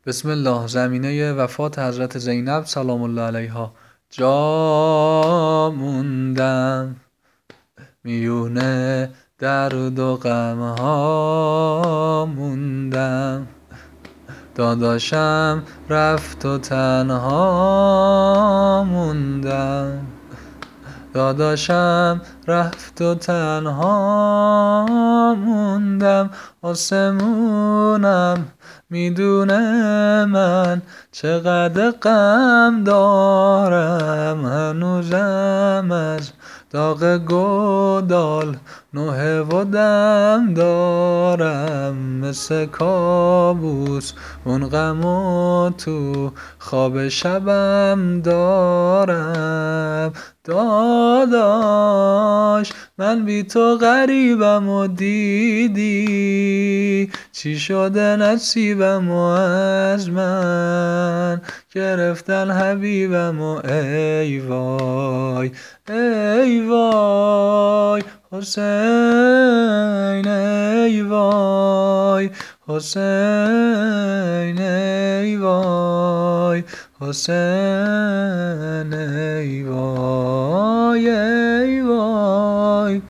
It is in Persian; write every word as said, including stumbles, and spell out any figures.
بسم الله. زمینه وفات حضرت زینب سلام الله علیها. جا موندم میونه درد و غمها موندم، داداشم رفت و تنها موندم، داداشم رفت و تنها موندم. آسمونم میدونه من چقدر غم دارم، هنوزم از داغ گدال نوحه و دم دارم، مثل کابوس اون غمو تو خواب شبم دارم. داداش من بی تو غریبم و دیدی چی شده نصیبم و از من گرفتن حبیبم و ای وای ای وای حسین، ای وای حسین، ای وای حسین، ای وای.